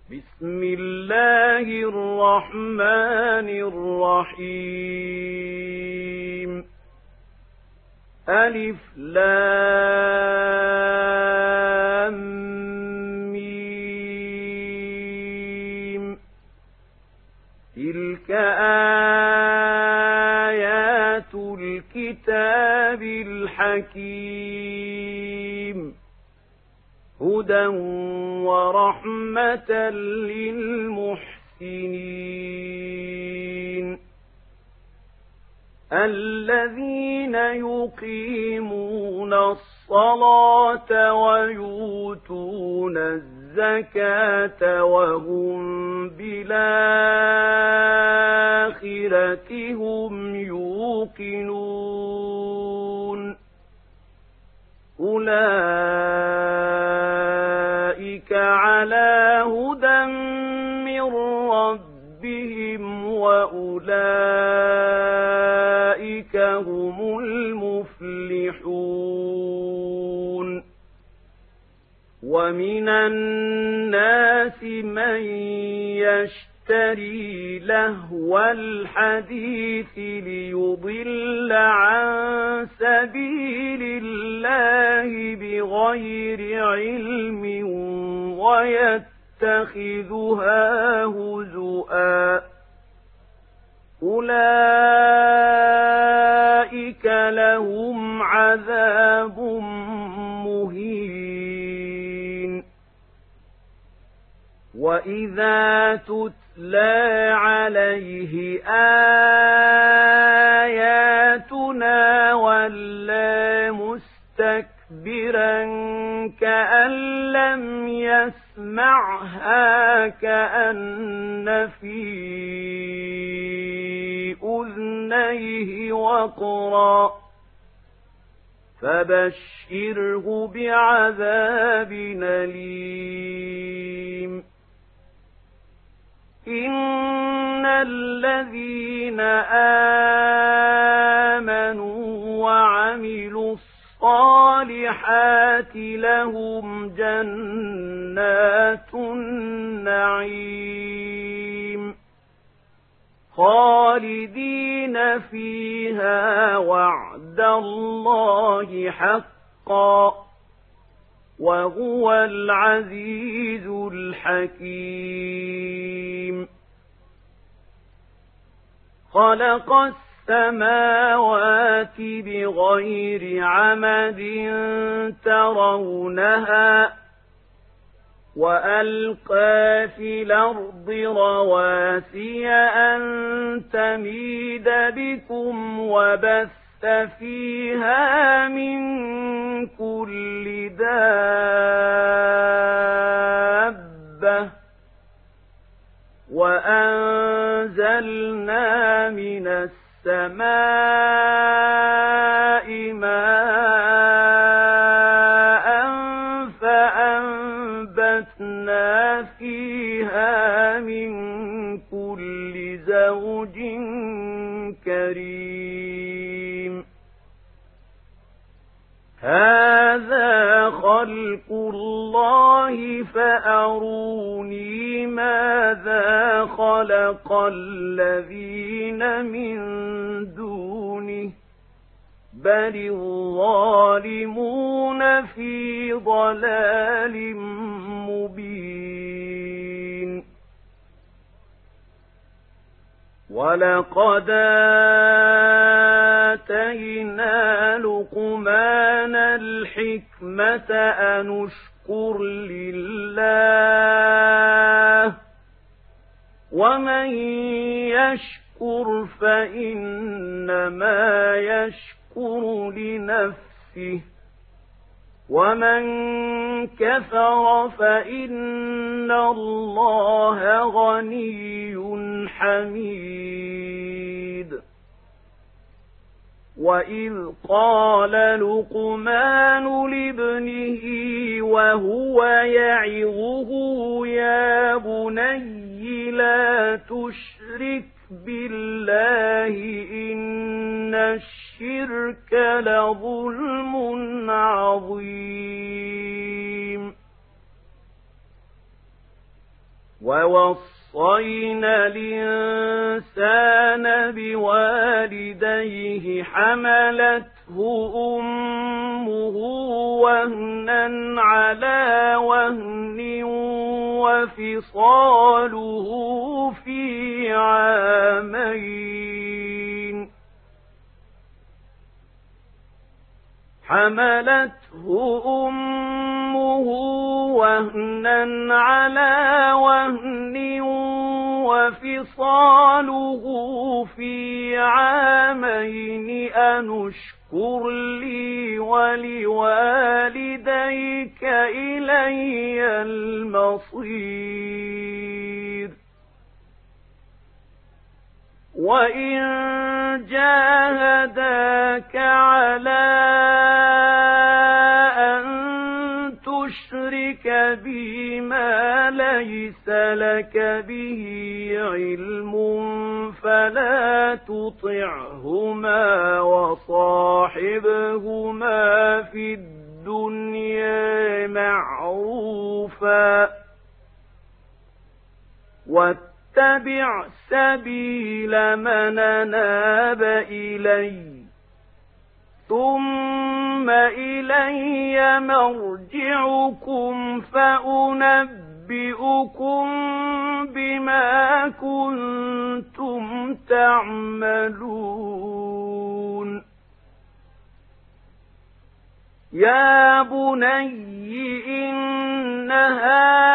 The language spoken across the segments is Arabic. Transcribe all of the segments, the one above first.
بسم الله الرحمن الرحيم ألف لام ميم تلك آيات الكتاب الحكيم هدى ورحمة للمحسنين الذين يقيمون الصلاة ويؤتون الزكاة وهم بالآخرة هم يوقنون أولئك على هدى من ربهم وأولئك هم المفلحون ومن الناس من يشتري لهو الحديث ليضل عن سبيل الله بغير علم ويتخذها هزؤا أولئك لهم عذاب مهين وإذا تتلى عليه آياتنا ولى مستكبرا كأن لم يسمعها كأن في أذنيه وقرا فبشره بعذاب أليم إن الذين آمنوا وعملوا الصالحات لهم جنات النعيم خالدين فيها وعد الله حقا وهو العزيز الحكيم خلق السماوات بغير عمد ترونها وألقى في الأرض رواسي أن تميد بكم وبث فيها من كل دابة وأنزلنا من السماء ماء فأنبتنا فيها من كل زوج كريم هذا خلق الله فأروني ماذا خلق الذين من دونه بل الظالمون في ضلال مبين ولقد آتينا لقمان الحكمة أن اشكر لله ومن يشكر فإنما يشكر لنفسه ومن كفر فإن الله غني حميد وإذ قال لقمان لابنه وهو يعظه يا بني لا تشرك بالله إن الشرك لظلم عظيم ووصينا الإنسان بوالديه حملته أمه وهنا على وهن وفصاله في عامين حملته أمه وهنا على وهن وفصاله في عامين أن اشكر لي ولوالديك إلي المصير وإن جاهداك على أن تشرك بي ما ليس لك به علم فلا تطعهما وصاحبهما في الدنيا معروفا واتبع سبيل من أناب إلي ثم إلي مرجعكم فأنبئكم بما كنتم تعملون يا بني إنها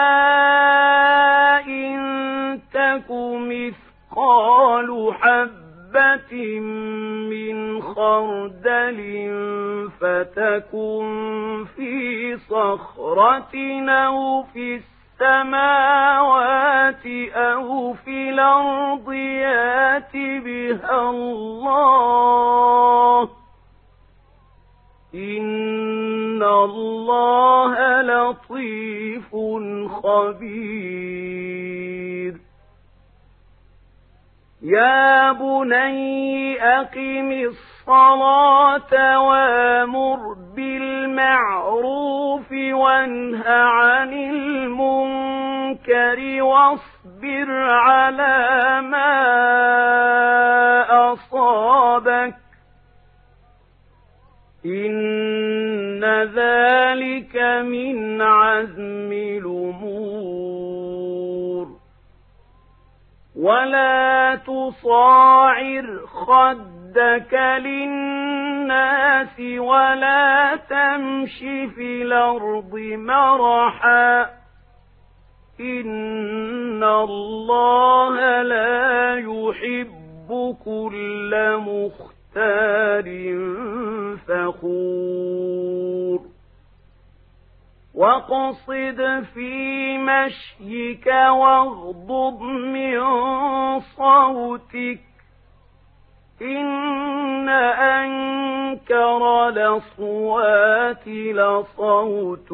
إن تك مثقال حبة من خردل فتكن في صخرة أو في السماوات أو في الأرض يأت بها الله إن الله لطيف خبير يا بني أقم الصلاة وأمر بالمعروف وانه عن المنكر واصبر على ما أصابك إن ذلك من عزم الأمور ولا تصاعر خدك للناس ولا تمش في الأرض مرحا إن الله لا يحب كل مختال فخور واقصد في مشيك واغضض من صوتك إن أنكر الأصوات لصوت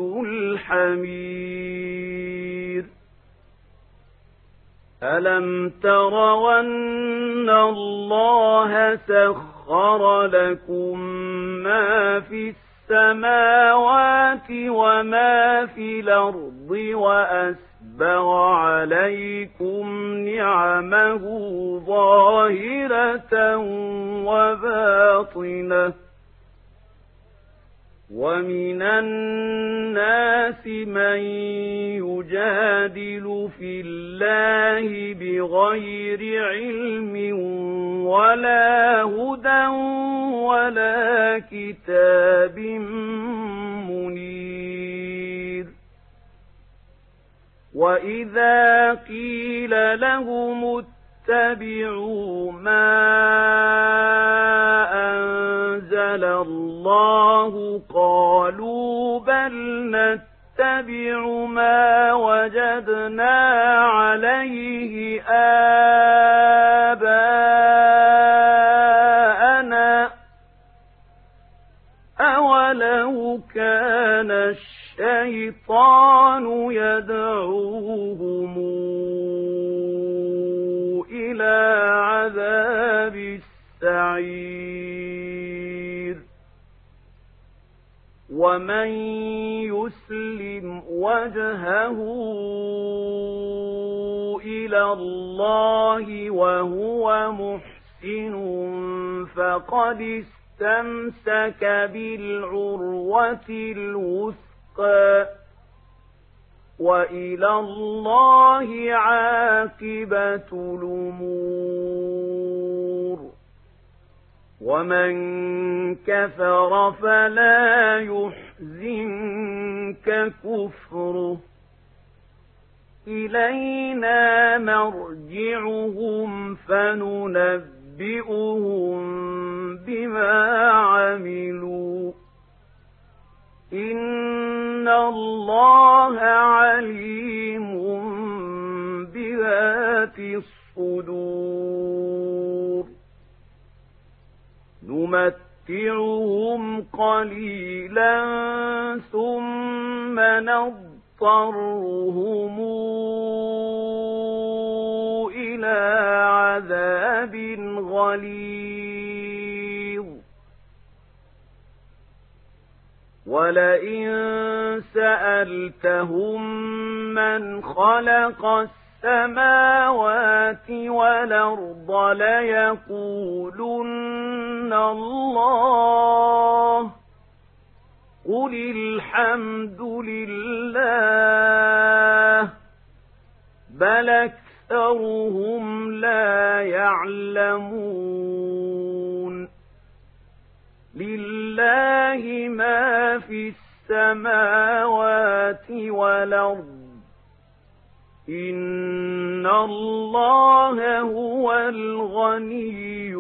الحمير ألم تروا أن الله سخر لكم ما في السماوات وما في الأرض وأسبغ عليكم نعمه ظاهرة وباطنة ومن الناس من يجادل في الله بغير علم ولا هدى ولا كتاب منير وإذا قيل لهم اتبعوا ما أنزل الله قالوا بل نتبع ما وجدنا عليه آباءنا أولو كان الشيطان يدعوهم إلى عذاب السعير ومن يسلم وجهه إلى الله وهو محسن فقد استمسك بالعروة الوثقى وإلى الله عاقبة الأمور ومن كفر فلا يحزنك كفره إلينا مرجعهم فننبئهم بما عملوا إن الله عليم بذات الصدور نمتعهم قليلا ثم نضطرهم إلى عذاب غليظ ولئن سألتهم من خلق السماوات والأرض ليقولن الله قل الحمد لله بل أكثرهم لا يعلمون لله ما في السماوات والأرض إن الله هو الغني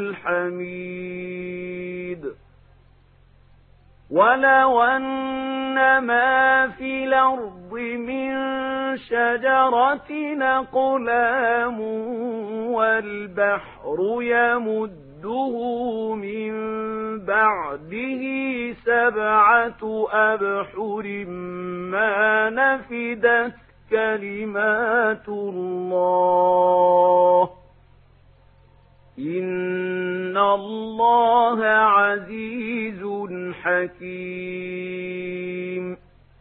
الحميد ولو أن ما في الأرض من شجرة أقلام والبحر يمده من بعده 7 أبحر ما نفدت كلمات الله إن الله عزيز حكيم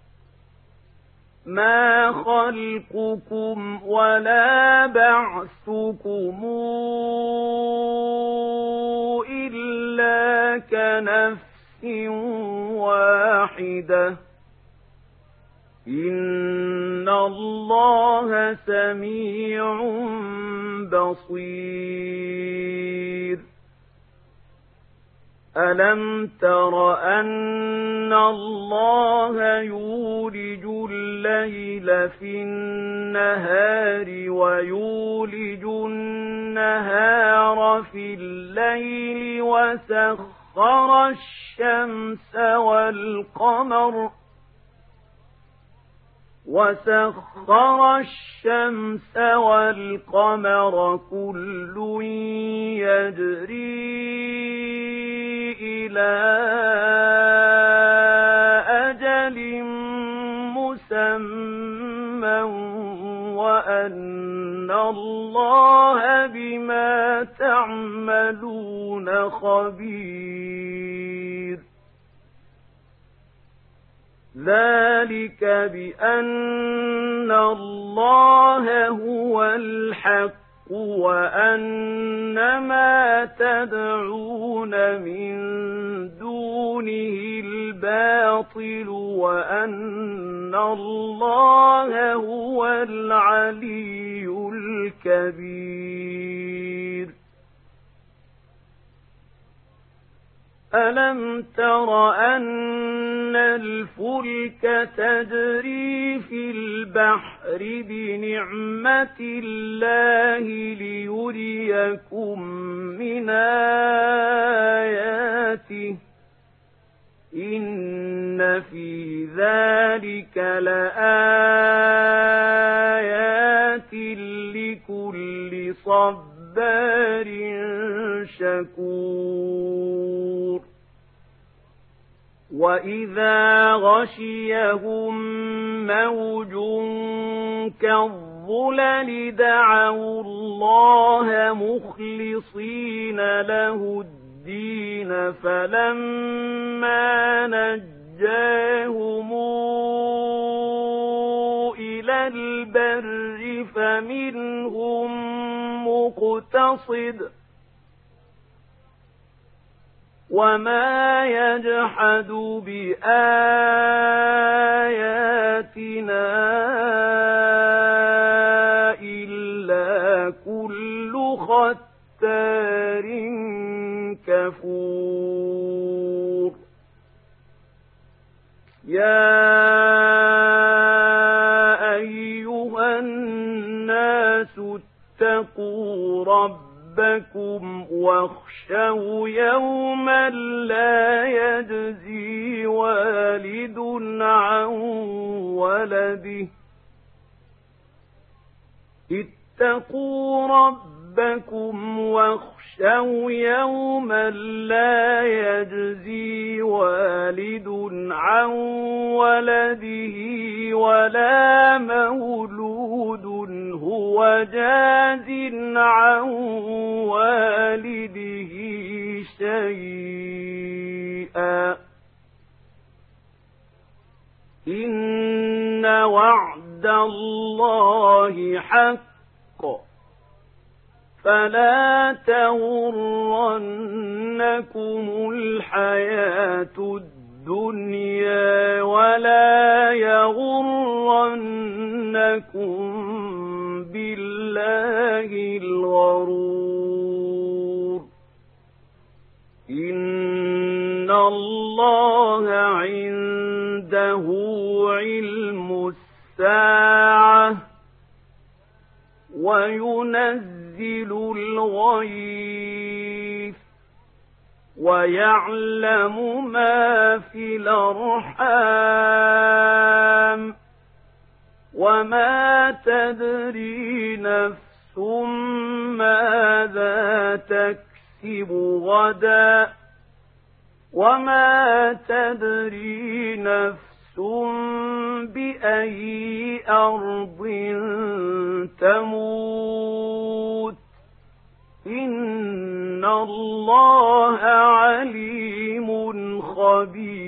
ما خلقكم ولا بعثكم إلا كنفس واحدة إن الله سميع بصير ألم تر أن الله يولج الليل في النهار ويولج النهار في الليل وسخر الشمس والقمر كل يجري إلى أجل مسمى وأن الله بما تعملون خبير ذلك بأن الله هو الحق وأن ما تدعون من دونه الباطل وأن الله هو العلي الكبير ألم تر أن الفلك تجري في البحر بنعمة الله ليريكم من آياته إن في ذلك لآيات لكل صبار شكور وإذا غشيهم موج كالظلل دعوا الله مخلصين له الدين فلما نجاهم إلى البر البر فمنهم مقتصد وما يجحد بآياتنا إلا كل ختار كفور يا أيها الناس اتقوا ربكم واخشوا يوما لا يجزي والد عن ولده اتقوا ربكم واخشوا يوما لا يجزي والد عن ولده ولا مولود هو جاز عن والده شيئا إن وعد الله حق فلا تغرنكم الحياة الدنيا ولا يغرنكم بالله الغرور إن الله عنده علم الساعة وينزل الغيث ويعلم ما في الأرحام وما تدري نفس ماذا تكسب غدا وما تدري نفس بأي أرض تموت إن الله عليم خبير